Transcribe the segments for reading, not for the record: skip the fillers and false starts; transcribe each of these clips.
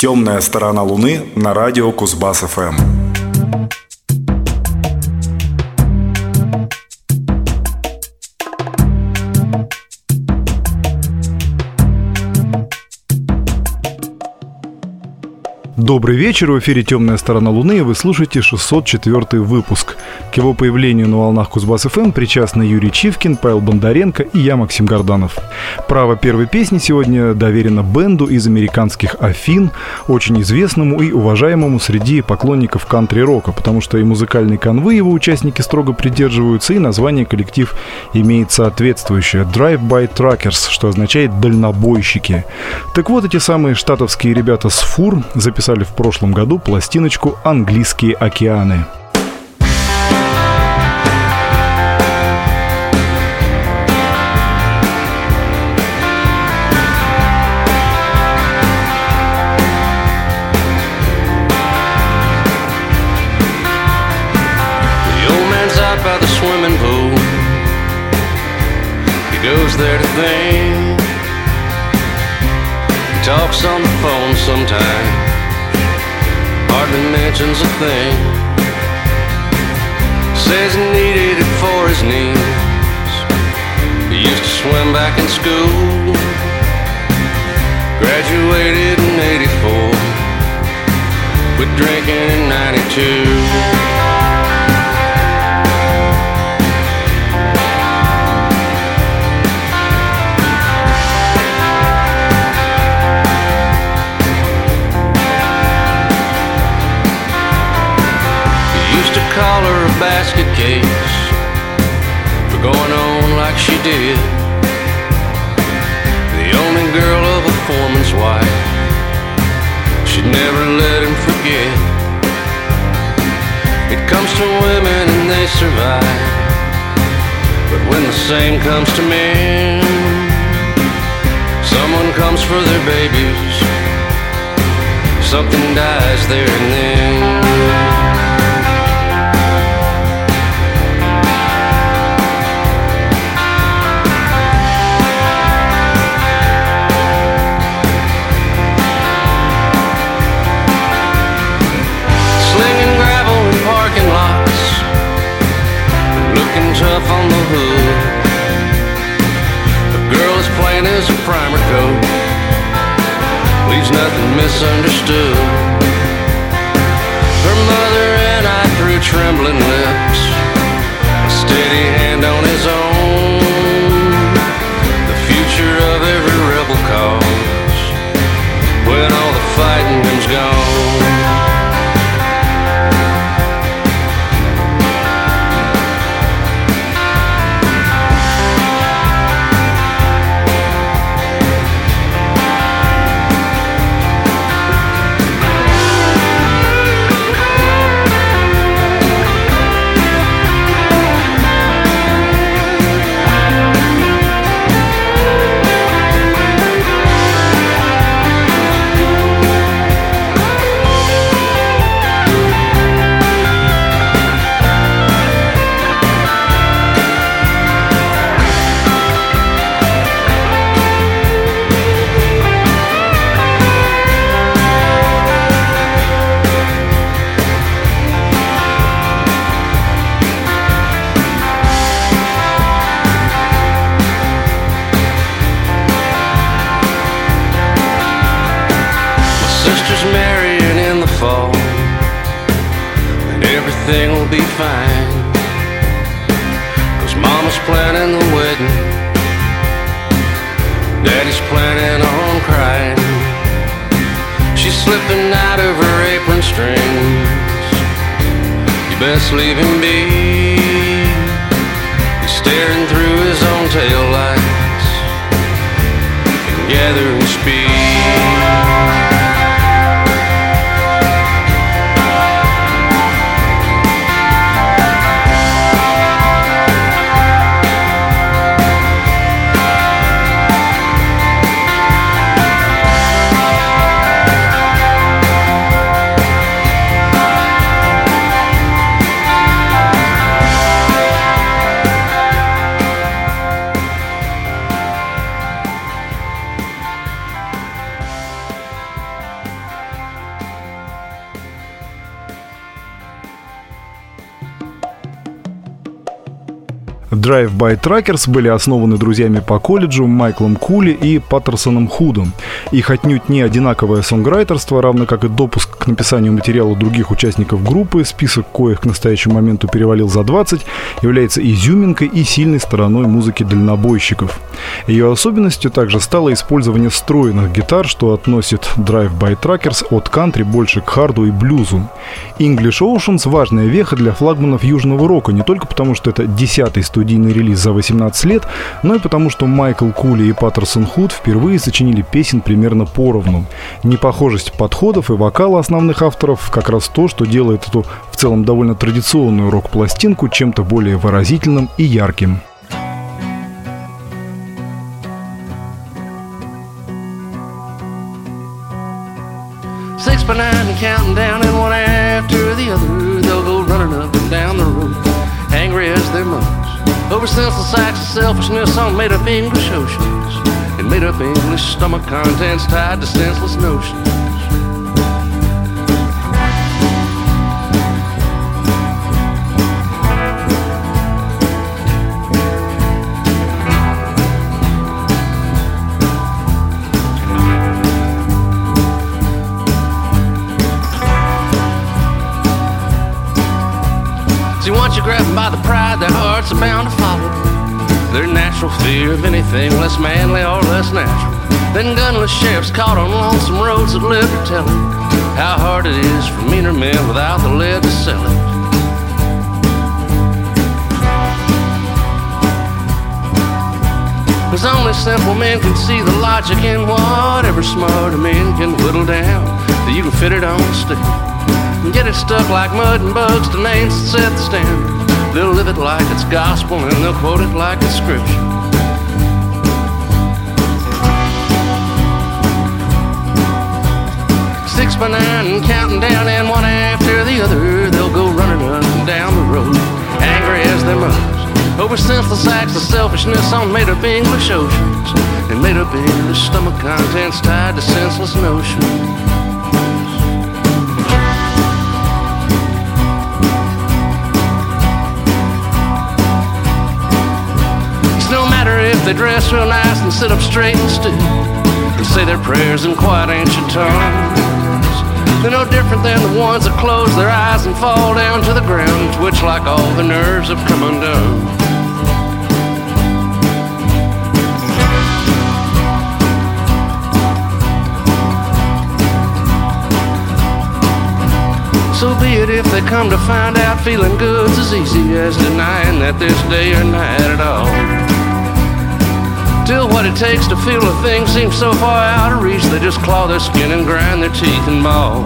«Темная сторона Луны» на радио Кузбасс-ФМ. Добрый вечер, в эфире «Темная сторона Луны», и вы слушаете 604 выпуск. К его появлению на волнах Кузбасс-ФМ причастны Юрий Чивкин, Павел Бондаренко и я, Максим Горданов. Право первой песни сегодня доверено бенду из американских Афин, очень известному и уважаемому среди поклонников кантри-рока, потому что и музыкальной канвы его участники строго придерживаются, и название коллектив имеет соответствующее – Drive-by Truckers, что означает «дальнобойщики». Так вот, эти самые штатовские ребята с фур записали в прошлом году пластиночку «Английские океаны». Talks on the phone sometimes, hardly mentions a thing. Says he needed it for his knees. He used to swim back in school. Graduated in '84. Quit drinking in '92. Call her a basket case for going on like she did. The only girl of a foreman's wife, she'd never let him forget. It comes to women and they survive, but when the same comes to men, someone comes for their babies, something dies there and then. Tough on the hood. The girl is plain as a primer coat, leaves nothing misunderstood. Her mother and I through trembling lips, a steady hand on his own. The future of every rebel cause when all the fighting is gone. Everything will be fine, 'cause Mama's planning the wedding, Daddy's planning on crying. She's slipping out of her apron strings. You best leave him be. He's staring through his own taillights and gathering speed. Drive-by Truckers были основаны друзьями по колледжу Майклом Кули и Паттерсоном Худом. Их отнюдь не одинаковое сонграйтерство, равно как и допуск к написанию материала других участников группы, список коих к настоящему моменту перевалил за 20, является изюминкой и сильной стороной музыки дальнобойщиков. Ее особенностью также стало использование встроенных гитар, что относит Drive-by Truckers от кантри больше к харду и блюзу. English Oceans — важная веха для флагманов южного рока, не только потому, что это 10-й студийный релиз за 18 лет, но и потому, что Майкл Кули и Паттерсон Худ впервые сочинили песен примерно поровну. Непохожесть подходов и вокала основных авторов как раз то, что делает эту в целом довольно традиционную рок-пластинку чем-то более выразительным и ярким. Six by nine and counting down, and one after the other they'll go running up and down the road, angry as their mothers, over senseless acts of selfishness on made-up English oceans, and made-up English stomach contents tied to senseless notions. Once you grab them by the pride, their hearts are bound to follow their natural fear of anything less manly or less natural. Then gunless sheriffs caught on lonesome roads that live to tell it how hard it is for meaner men without the lead to sell it. Cause only simple men can see the logic in whatever smarter men can whittle down, that you can fit it on a stick and get it stuck like mud and bugs to names that set the standard. They'll live it like it's gospel and they'll quote it like it's scripture. Six by nine and counting down, and one after the other they'll go running up and down the road, angry as their mothers, over senseless acts of selfishness on made-up English oceans, and made-up English stomach contents tied to senseless notions. If they dress real nice and sit up straight and still and say their prayers in quiet ancient tongues, they're no different than the ones that close their eyes and fall down to the ground and twitch like all the nerves have come undone. So be it if they come to find out feeling good's as easy as denying that there's day or night at all. Till what it takes to feel a thing seems so far out of reach, they just claw their skin and grind their teeth and maul.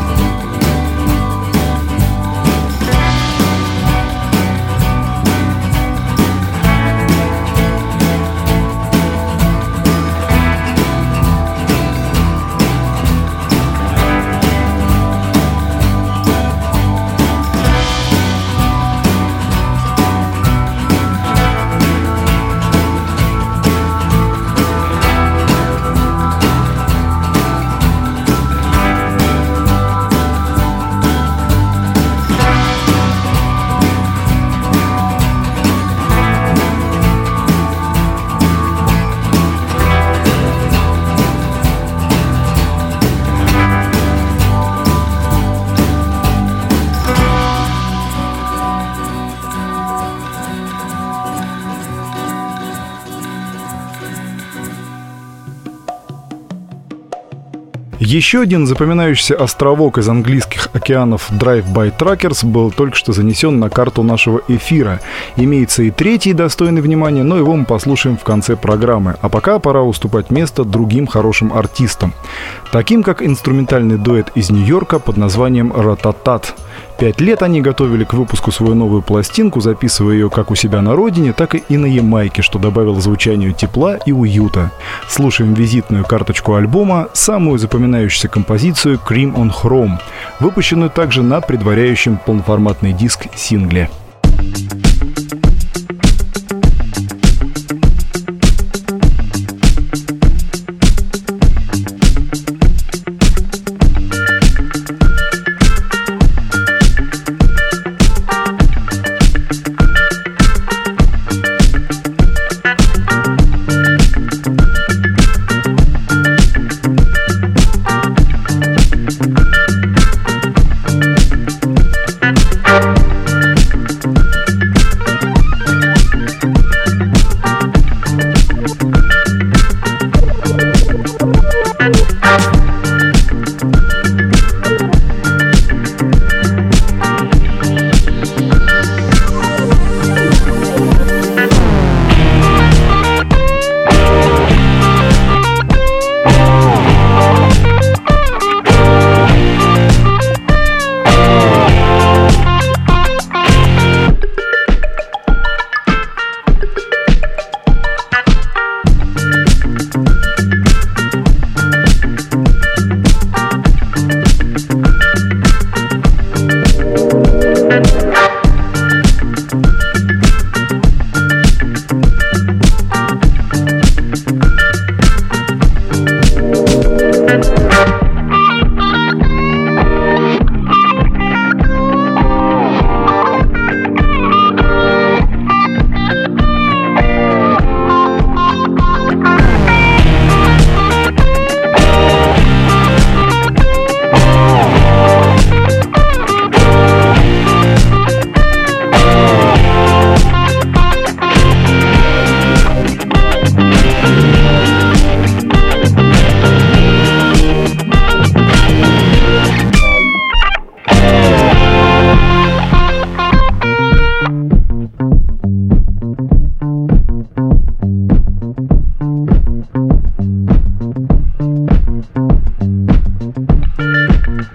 Еще один запоминающийся островок из английских океанов Drive-by Truckers был только что занесен на карту нашего эфира. Имеется и третий, достойный внимания, но его мы послушаем в конце программы. А пока пора уступать место другим хорошим артистам, таким как инструментальный дуэт из Нью-Йорка под названием «Рататат». 5 лет они готовили к выпуску свою новую пластинку, записывая ее как у себя на родине, так и на Ямайке, что добавило звучанию тепла и уюта. Слушаем визитную карточку альбома, самую запоминающуюся композицию «Cream on Chrome», выпущенную также на предваряющем полноформатный диск сингле.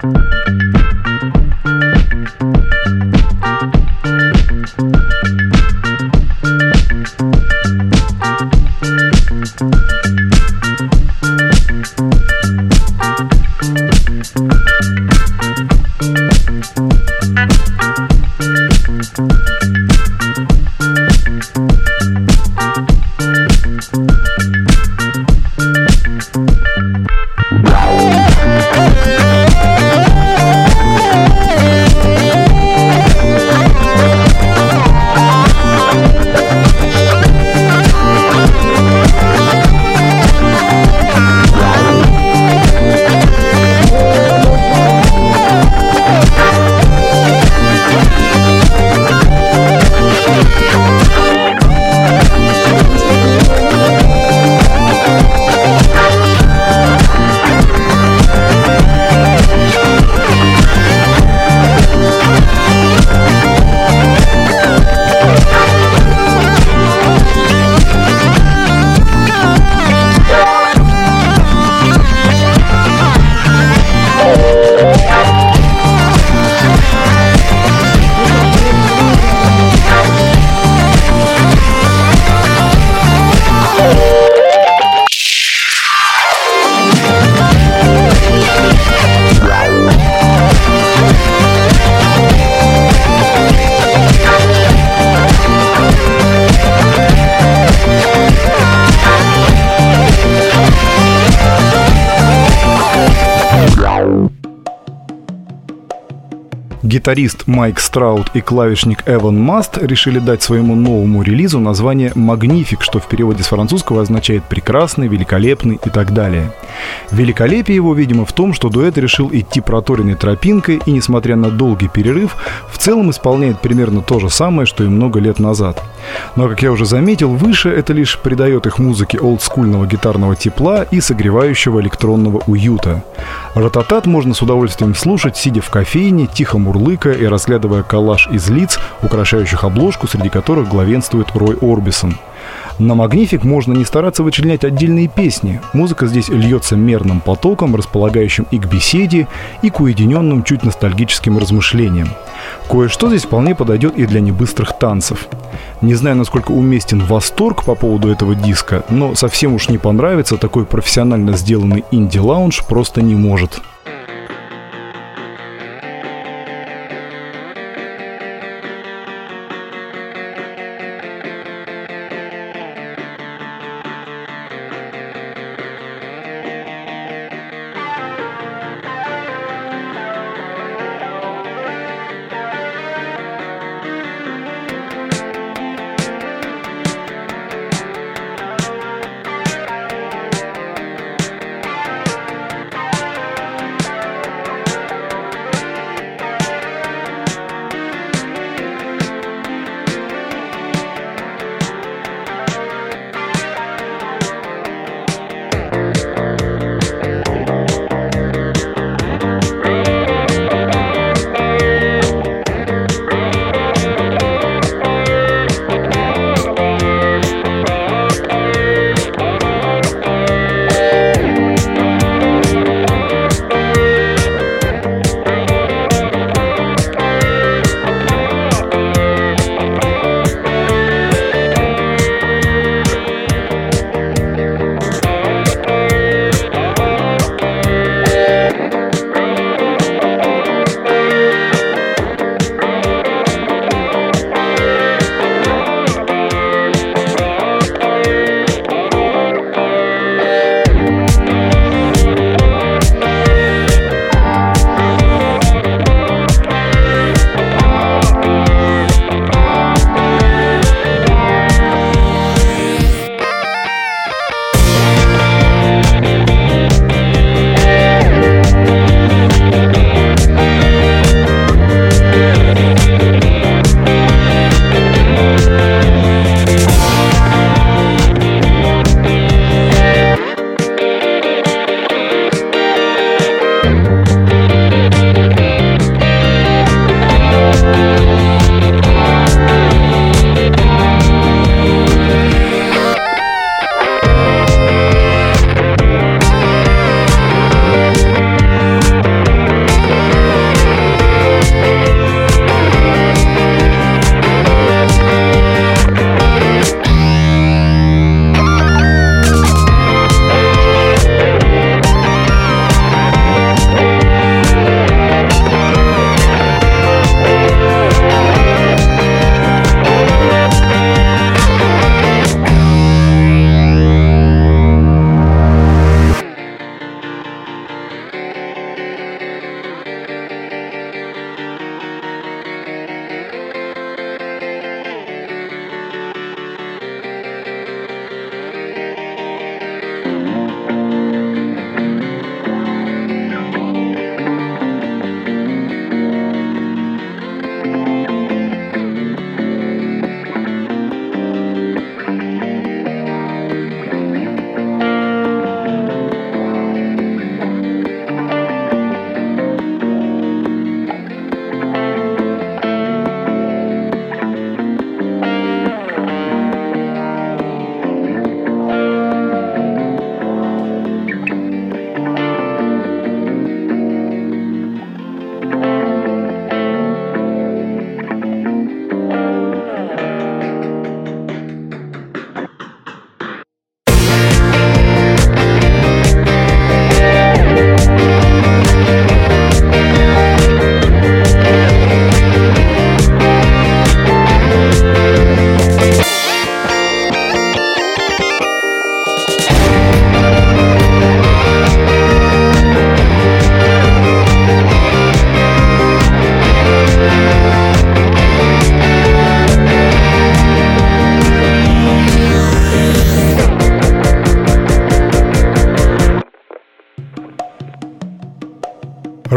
Гитарист Майк Страут и клавишник Эван Маст решили дать своему новому релизу название «Магнифик», что в переводе с французского означает «прекрасный», «великолепный» и так далее. Великолепие его, видимо, в том, что дуэт решил идти проторенной тропинкой и, несмотря на долгий перерыв, в целом исполняет примерно то же самое, что и много лет назад. Но, как я уже заметил выше, это лишь придает их музыке олдскульного гитарного тепла и согревающего электронного уюта. Рататат можно с удовольствием слушать, сидя в кофейне, тихо мурлыкая и разглядывая коллаж из лиц, украшающих обложку, среди которых главенствует Рой Орбисон. На «Магнифик» можно не стараться вычленять отдельные песни. Музыка здесь льется мерным потоком, располагающим и к беседе, и к уединенным, чуть ностальгическим размышлениям. Кое-что здесь вполне подойдет и для небыстрых танцев. Не знаю, насколько уместен восторг по поводу этого диска, но совсем уж не понравится такой профессионально сделанный инди-лаунж просто не может.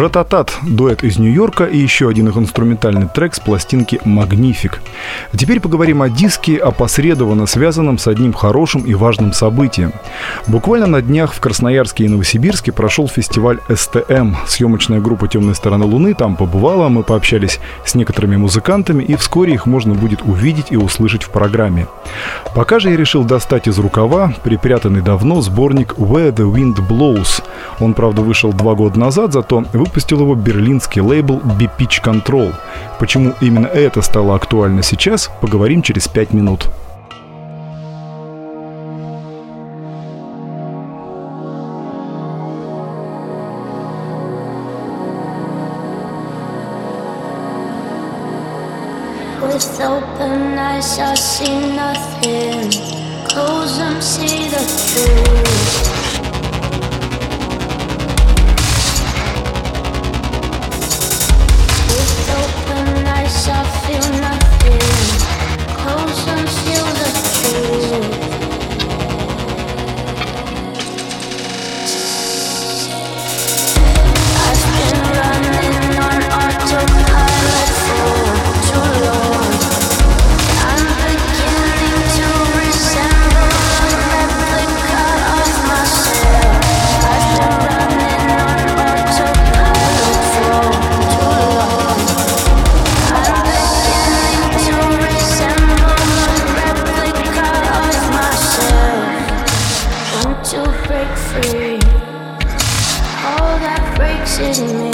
Рататат, дуэт из Нью-Йорка и еще один их инструментальный трек с пластинки «Магнифик». Теперь поговорим о диске, опосредованно связанном с одним хорошим и важным событием. Буквально на днях в Красноярске и Новосибирске прошел фестиваль СТМ. Съемочная группа «Темной стороны Луны» там побывала, мы пообщались с некоторыми музыкантами, и вскоре их можно будет увидеть и услышать в программе. Пока же я решил достать из рукава припрятанный давно сборник «Where the Wind Blows». Он, правда, вышел 2 года назад, зато выпустил его берлинский лейбл B-Pitch Control. Почему именно это стало актуально сейчас, поговорим через 5 минут. With open eyes I see nothing. Close them, see the truth. With open eyes I feel nothing. Close them, feel the truth. I've been running on autopilot for too long. I'm beginning to resemble a replica of myself. I've been running on autopilot for too long. I'm beginning to resemble a replica of myself. Want to break free. All that breaks is me.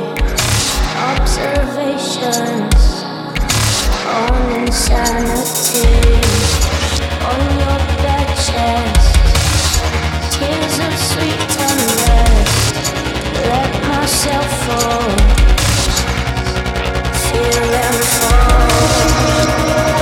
Observations on insanity. On your bed chest, tears of sweet unrest. Let myself fall, feel and fall.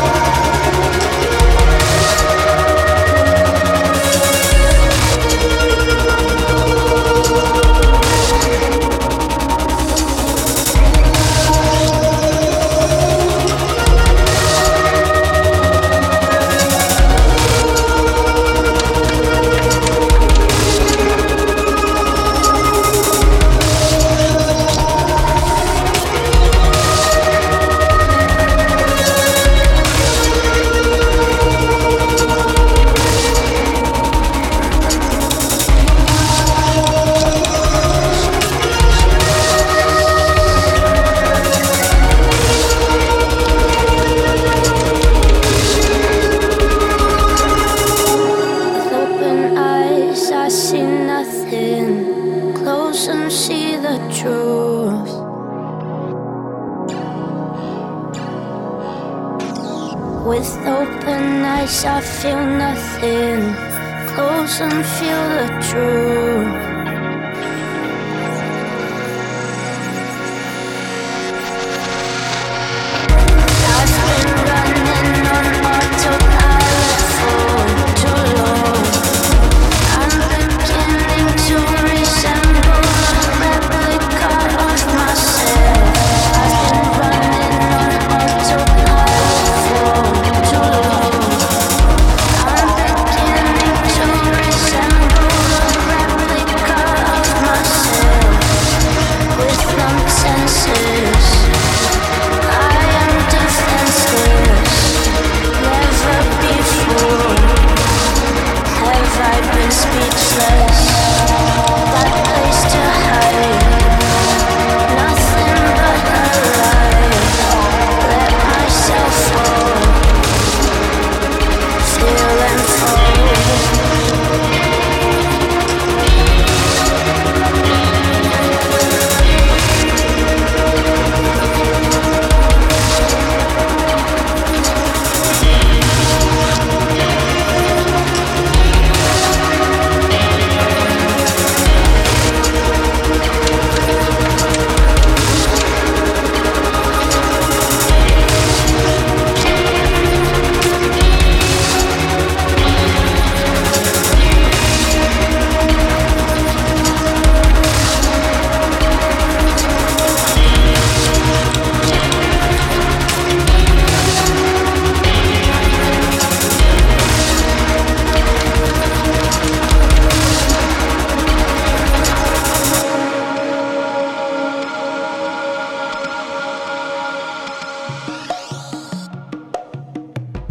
With open eyes I feel nothing. Close and feel the truth. I've been running on autopilot for too long. I'm beginning to resemble a replica of myself. I've been running on autopilot for too long. I'm beginning to resemble a replica of myself. With numb senses, I am defenseless. Never before have I been speechless. That place to hide, nothing but alive. Let myself fall, feel and fall.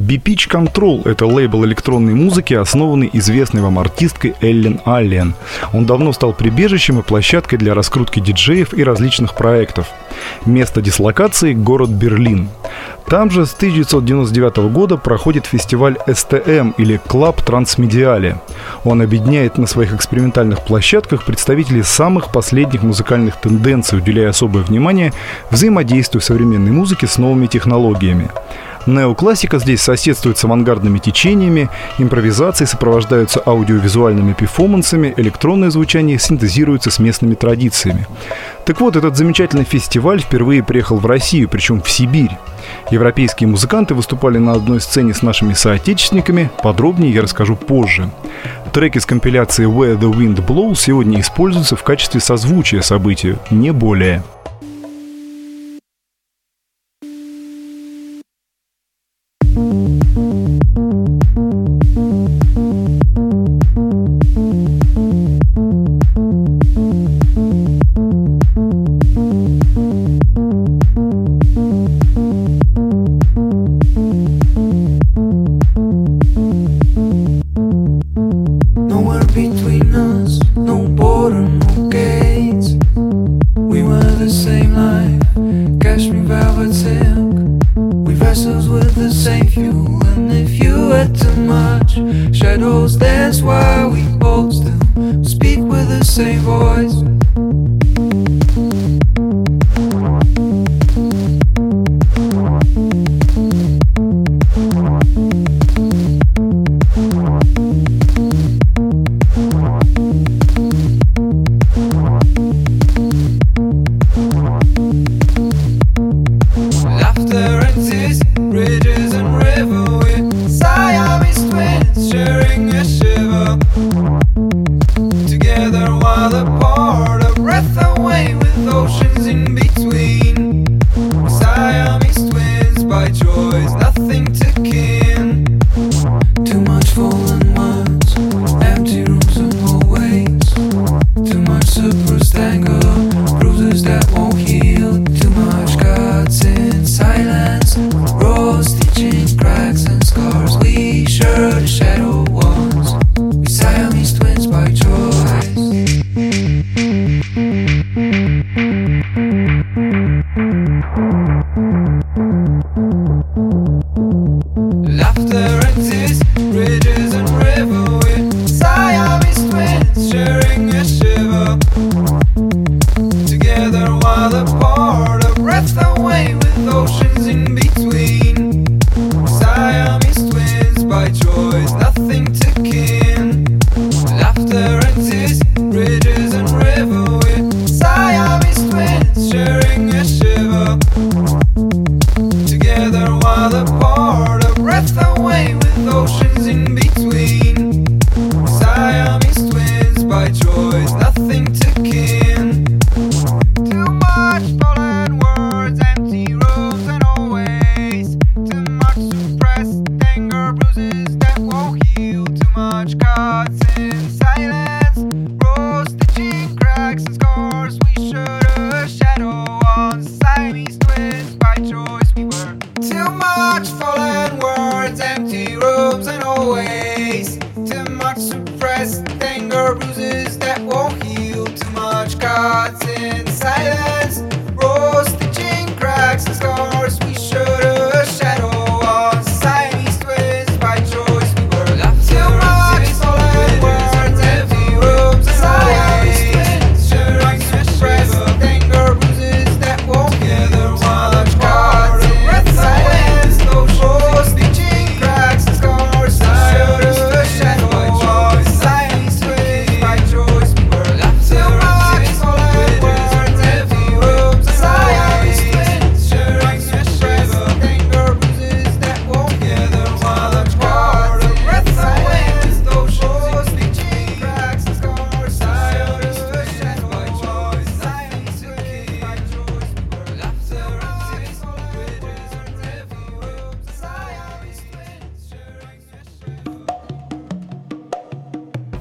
B-Pitch Control – это лейбл электронной музыки, основанный известной вам артисткой Эллен Аллен. Он давно стал прибежищем и площадкой для раскрутки диджеев и различных проектов. Место дислокации – город Берлин. Там же с 1999 года проходит фестиваль STM или Club Transmediale. Он объединяет на своих экспериментальных площадках представителей самых последних музыкальных тенденций, уделяя особое внимание взаимодействию современной музыки с новыми технологиями. Неоклассика здесь соседствует с авангардными течениями, импровизации сопровождаются аудиовизуальными перформансами, электронное звучание синтезируется с местными традициями. Так вот, этот замечательный фестиваль впервые приехал в Россию, причем в Сибирь. Европейские музыканты выступали на одной сцене с нашими соотечественниками, подробнее я расскажу позже. Треки с компиляции Where the Wind Blows сегодня используются в качестве созвучия событию, не более.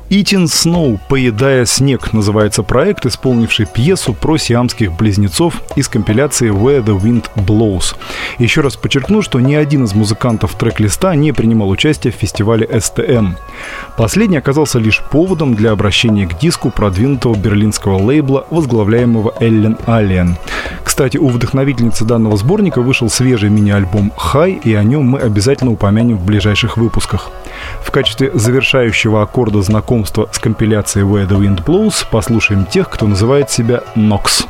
«Eating Snow», «Поедая снег» называется проект, исполнивший пьесу про сиамских близнецов из компиляции «Where the Wind Blows». Еще раз подчеркну, что ни один из музыкантов трек-листа не принимал участие в фестивале STM. Последний оказался лишь поводом для обращения к диску продвинутого берлинского лейбла, возглавляемого Эллен Аллен. Кстати, у вдохновительницы данного сборника вышел свежий мини-альбом «High», и о нем мы обязательно упомянем в ближайших выпусках. В качестве завершающего аккорда знакомства с компиляцией «Where the Wind Blows» послушаем тех, кто называет себя «Nox».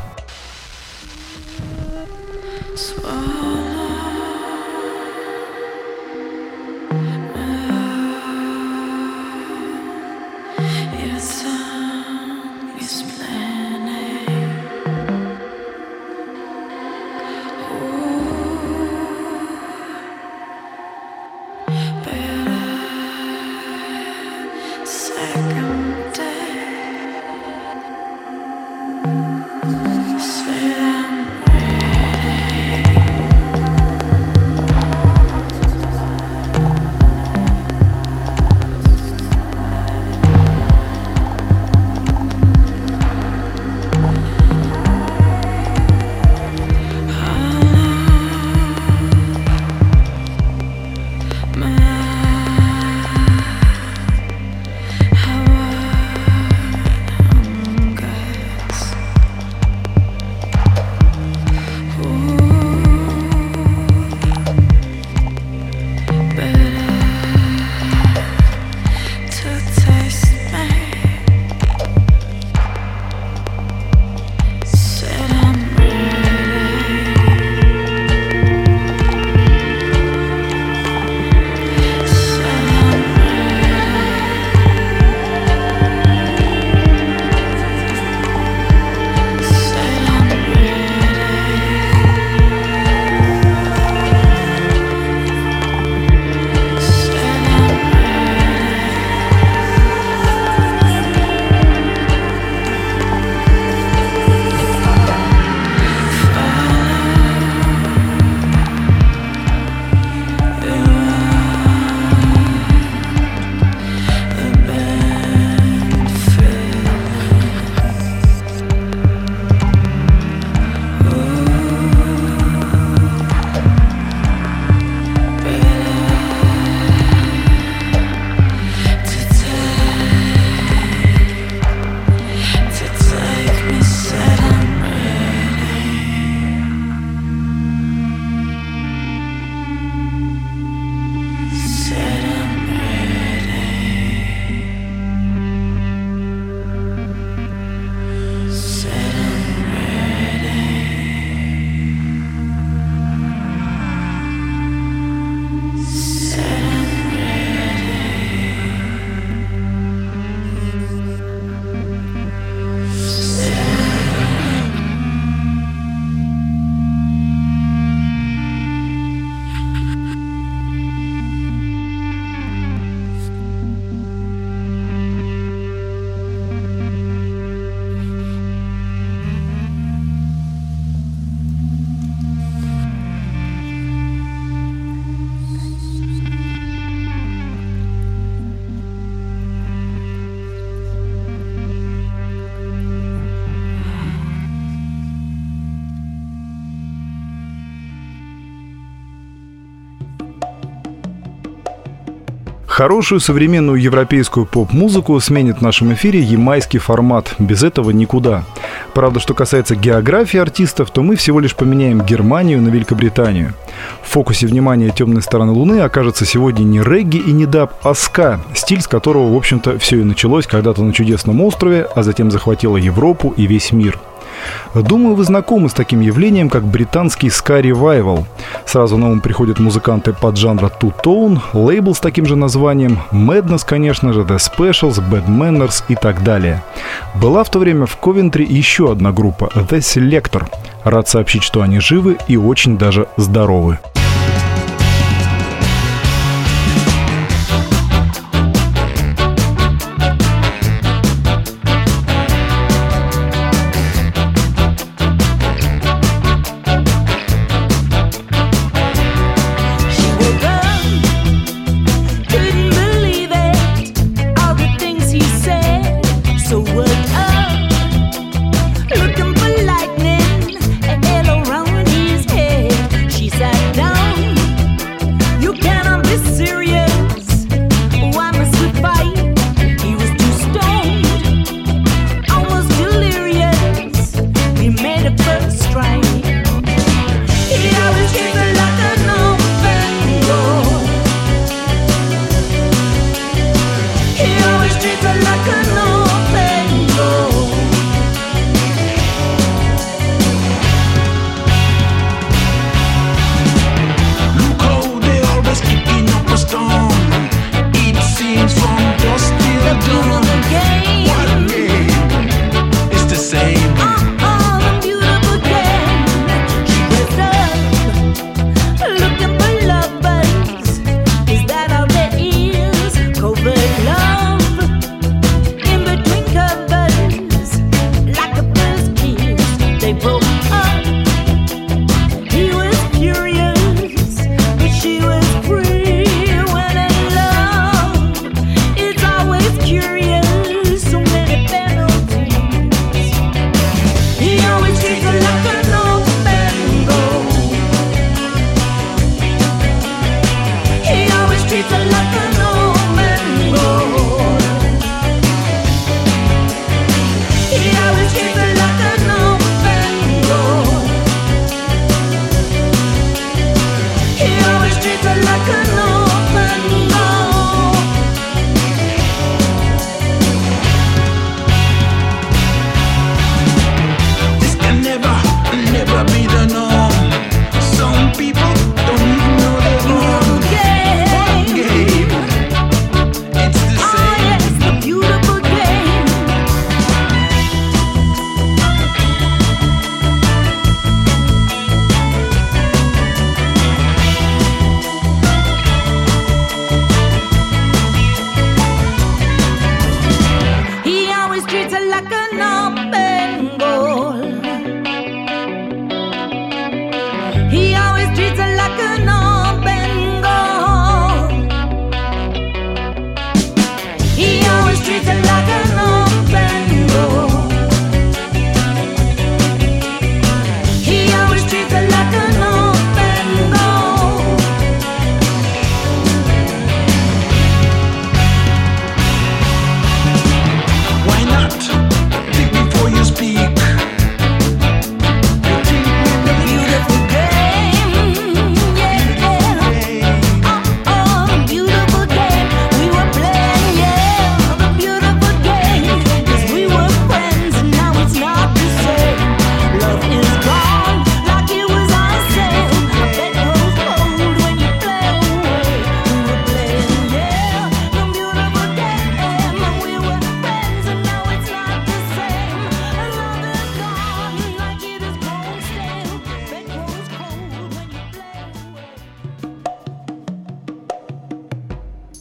Хорошую современную европейскую поп-музыку сменит в нашем эфире ямайский формат. Без этого никуда. Правда, что касается географии артистов, то мы всего лишь поменяем Германию на Великобританию. В фокусе внимания темной стороны Луны окажется сегодня не регги и не даб, а ска, стиль, с которого, в общем-то, все и началось когда-то на чудесном острове, а затем захватило Европу и весь мир. Думаю, вы знакомы с таким явлением, как британский ска-ревайвал. Сразу на ум приходят музыканты поджанра Two Tone, лейбл с таким же названием, Madness, конечно же, The Specials, Bad Manners и так далее. Была в то время в Ковентри еще одна группа, The Selector. Рад сообщить, что они живы и очень даже здоровы. Couldn't believe it, all the things he said.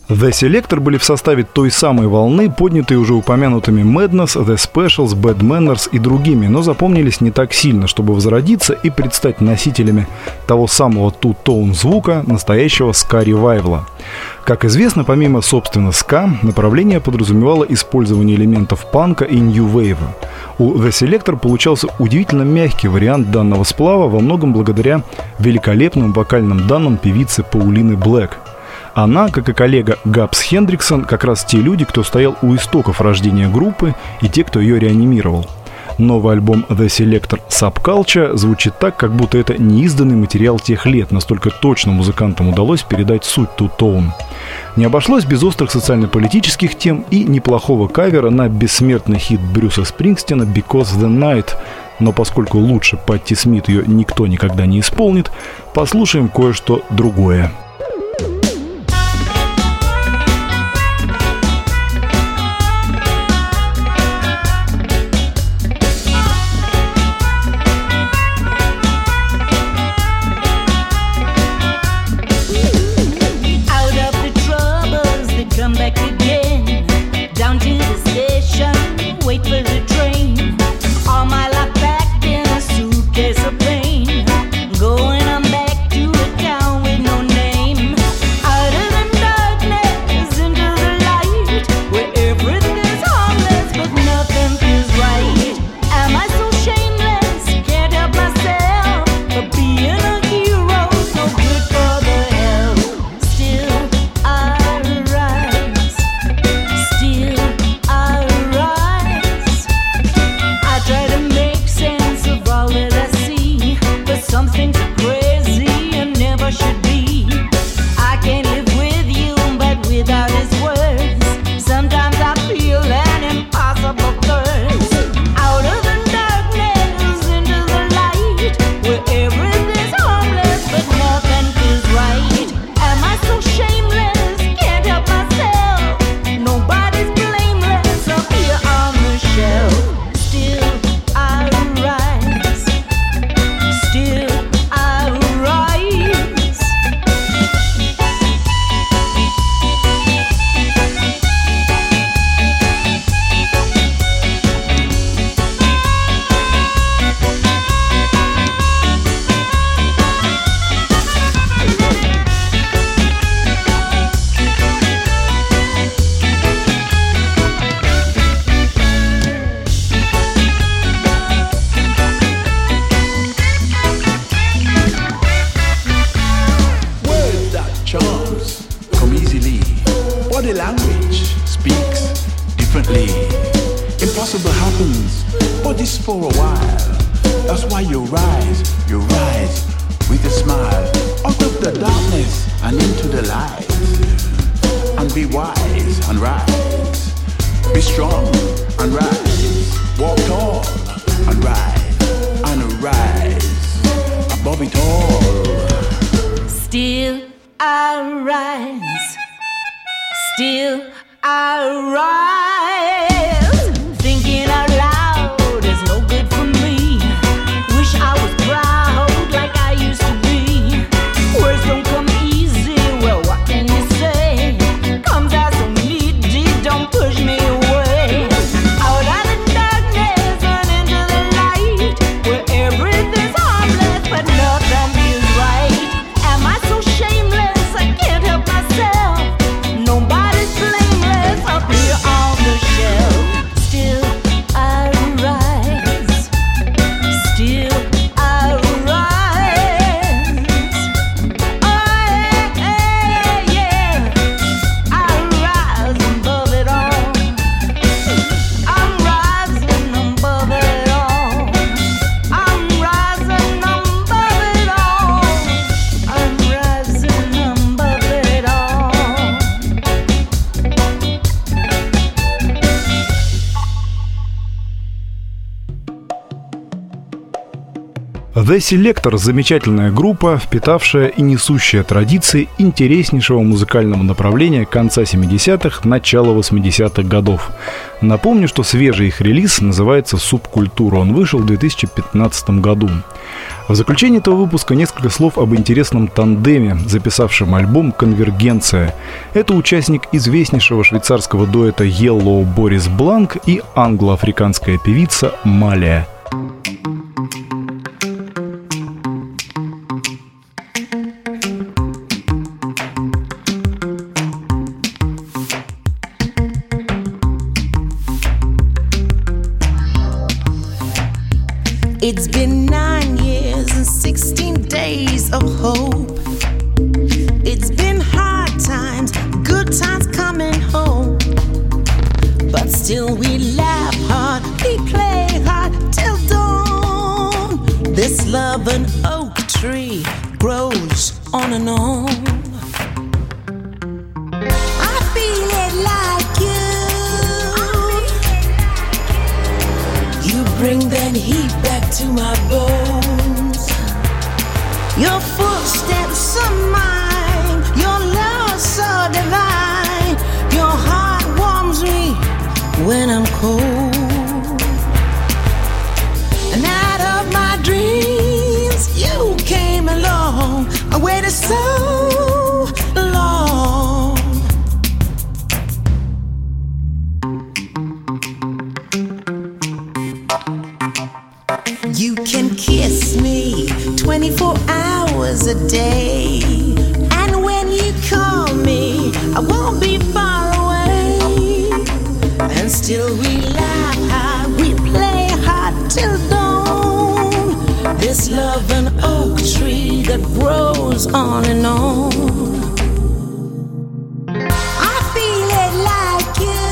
The Selector были в составе той самой волны, поднятой уже упомянутыми Madness, The Specials, Bad Manners и другими, но запомнились не так сильно, чтобы возродиться и предстать носителями того самого two-tone звука, настоящего ска-ревайвла. Как известно, помимо, собственно, ска, направление подразумевало использование элементов панка и нью-вейва. У The Selector получался удивительно мягкий вариант данного сплава, во многом благодаря великолепным вокальным данным певицы Паулины Блэк. Она, как и коллега Габс Хендриксон, как раз те люди, кто стоял у истоков рождения группы и те, кто ее реанимировал. Новый альбом The Selector Subculture звучит так, как будто это неизданный материал тех лет, настолько точно музыкантам удалось передать суть two-tone. Не обошлось без острых социально-политических тем и неплохого кавера на бессмертный хит Брюса Спрингстина «Because the Night», но поскольку лучше Патти Смит ее никто никогда не исполнит, послушаем кое-что другое. The Selector – замечательная группа, впитавшая и несущая традиции интереснейшего музыкального направления конца 70-х, начала 80-х годов. Напомню, что свежий их релиз называется «Субкультура». Он вышел в 2015 году. В заключение этого выпуска несколько слов об интересном тандеме, записавшем альбом «Конвергенция». Это участник известнейшего швейцарского дуэта Yellow Борис Бланк и англо-африканская певица Малия. It's been 9 years and 16 days of hope. It's been hard times, good times coming home. But still we laugh hard, we play hard till dawn. This love an oak tree grows on and on. I feel it like you bring that heat back to my bones. Your footsteps are mine, your love so divine. Your heart warms me when I'm cold. And out of my dreams you came along. I waited so long. You can kiss me 24 hours a day, and when you call me, I won't be far away. And still we laugh hard, we play hard till dawn. This love an oak tree that grows on and on. I feel it like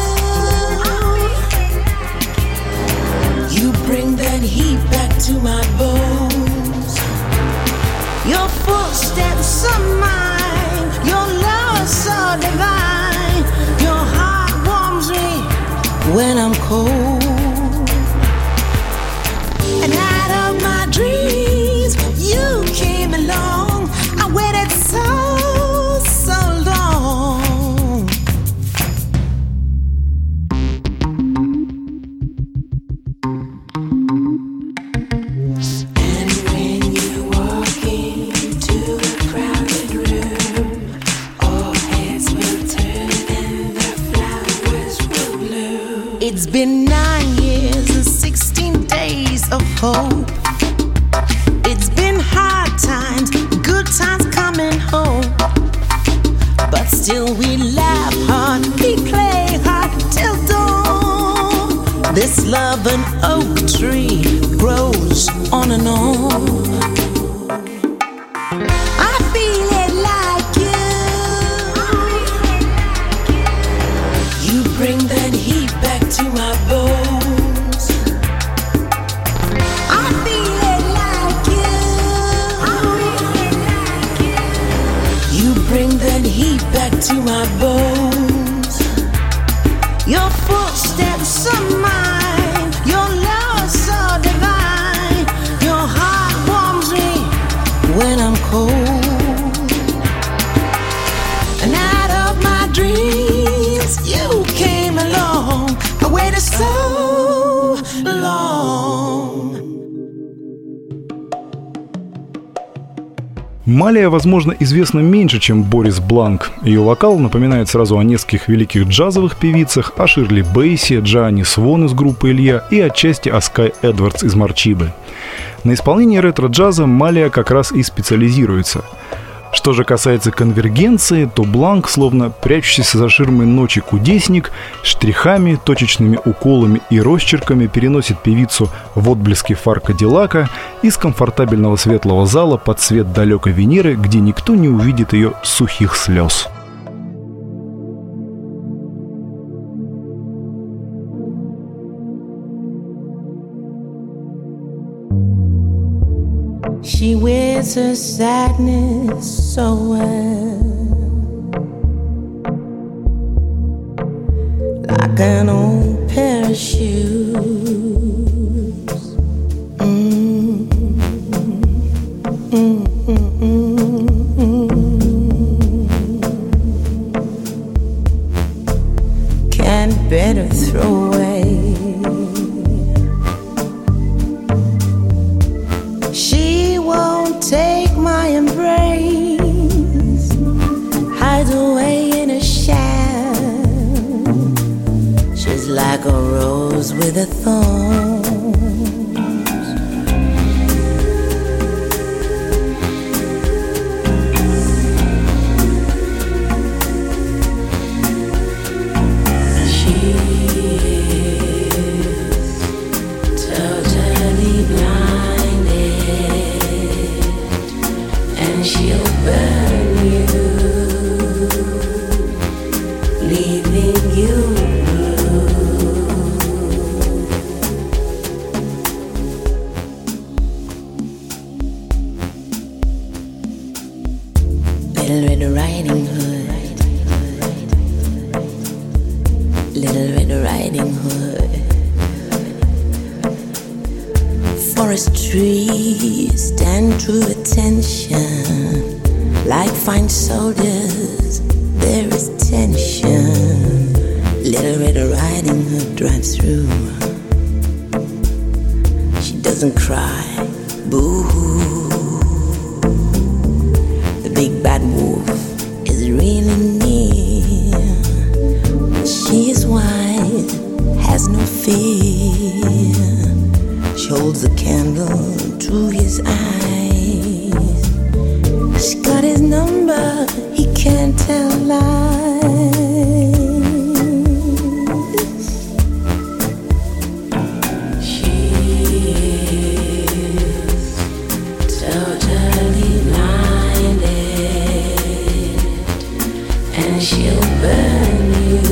you bring that heat back to my bones. Your footsteps are mine, your love so divine. Your heart warms me when I'm cold. And out of my dreams you came along. I waited so long. And when you walk into a crowded room, all heads will turn and the flowers will bloom. It's been 9 years and 16 days of hope. It's been hard times, good times coming home. But still we laugh hard, we play hard till dawn. This love an oak tree grows on and on. I feel it like you bring that heat back to my bones. I feel it like you bring that heat back to my bones. Your footsteps are mine, your love so divine. Your heart warms me when I'm cold. And out of my dreams you came along. I waited so long. Малия, возможно, известна меньше, чем Борис Бланк. Ее вокал напоминает сразу о нескольких великих джазовых певицах, о Ширли Бейси, Джоанне Свон из группы «Илья» и отчасти о Скай Эдвардс из «Марчибы». На исполнении ретро-джаза Малия как раз и специализируется. Что же касается конвергенции, то Бланк, словно прячущийся за ширмой ночи кудесник, штрихами, точечными уколами и росчерками переносит певицу в отблески фар Кадиллака из комфортабельного светлого зала под свет далекой Венеры, где никто не увидит ее сухих слез. She wears her sadness so well, like an old pair of shoes. Can't better throw away. She rose with a thorn. Little Red Riding Hood, Little Red Riding Hood. Forest trees stand to attention, like fine soldiers, there is tension. Little Red Riding Hood drives through. She doesn't cry, boo-hoo. Big bad wolf is really near. She is wise, has no fear. She holds a candle to his eyes. She got his number, he can't tell lies. She is totally blind, and she'll burn you,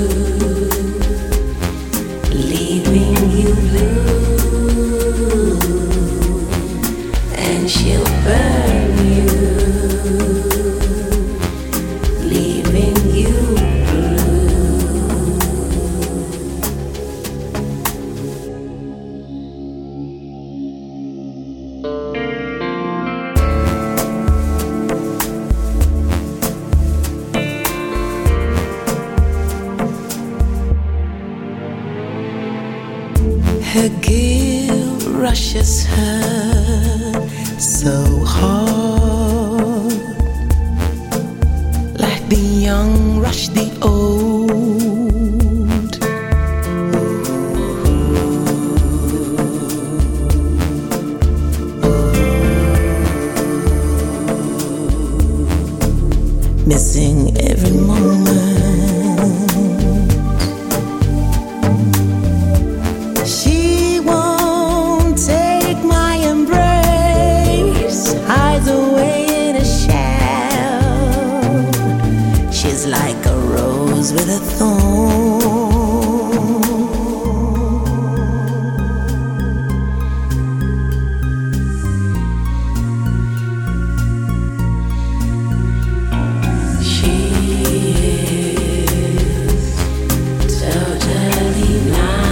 leaving you blue. And she'll burn you, leaving you Her guilt rushes her so hard, like the young rush the old. Missing every moment. Like a rose with a thorn. She is totally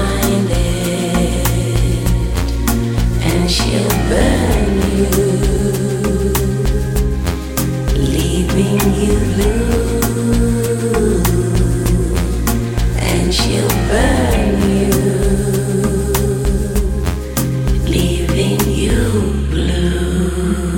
blinded, and she'll burn you, leaving you blue. And she'll burn you, leaving you blue.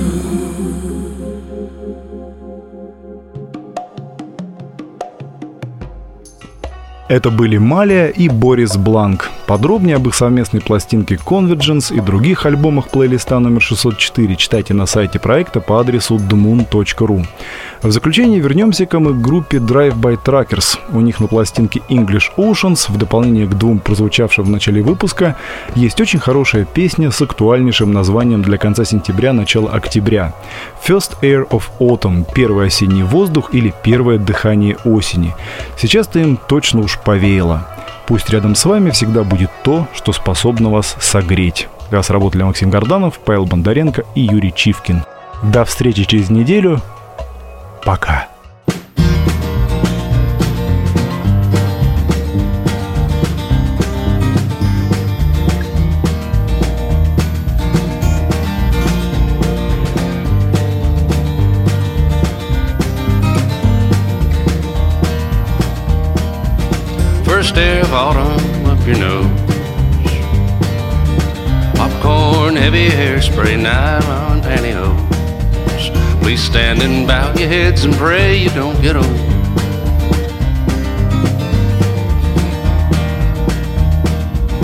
Это были Малия и Борис Бланк. Подробнее об их совместной пластинке Convergence и других альбомах плейлиста номер 604 читайте на сайте проекта по адресу themoon.ru. В заключение вернемся-ка мы к группе Drive By Truckers. У них на пластинке English Oceans, в дополнение к двум прозвучавшим в начале выпуска, есть очень хорошая песня с актуальнейшим названием для конца сентября, начала октября. First Air of Autumn – первый осенний воздух или первое дыхание осени. Сейчас-то им точно уж повеяло. Пусть рядом с вами всегда будет то, что способно вас согреть. Для вас работали Максим Горданов, Павел Бондаренко и Юрий Чивкин. До встречи через неделю. Пока. First day of autumn up your nose, popcorn, heavy hairspray, nylon pantyhose. Please stand and bow your heads and pray you don't get old.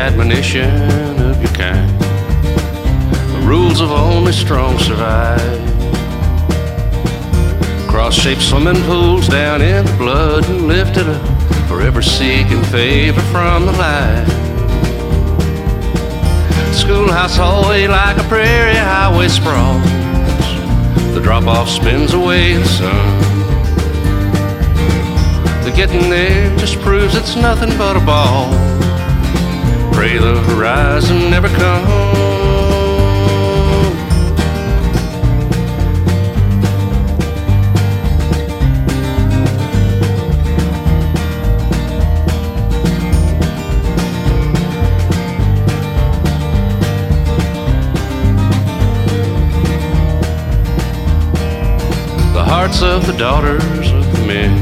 admonition of your kind. The rules of only strong survive. Cross-shaped swimming pools down in the blood and lifted up, forever seeking favor from the light. Schoolhouse hallway like a prairie highway sprawls. The drop-off spins away the sun. The getting there just proves it's nothing but a ball. Pray the horizon never comes. The hearts of the daughters of the men,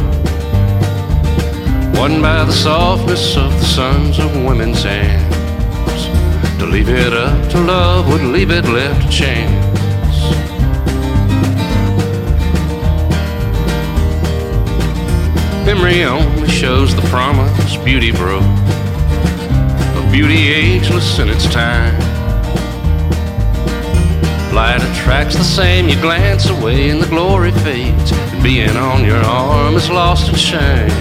won by the softness of the sons of women's hands. To leave it up to love would leave it left to chance. Memory only shows the promise beauty broke, of beauty ageless in its time. Light attracts the same, you glance away and the glory fades, and being on your arm is lost its shame.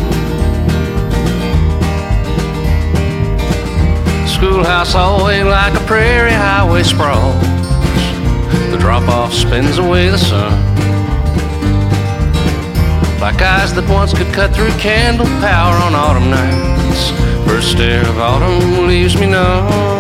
Schoolhouse hallway like a prairie highway sprawls. The drop-off spins away the sun. Like eyes that once could cut through candle power on autumn nights. First stare of autumn leaves me numb.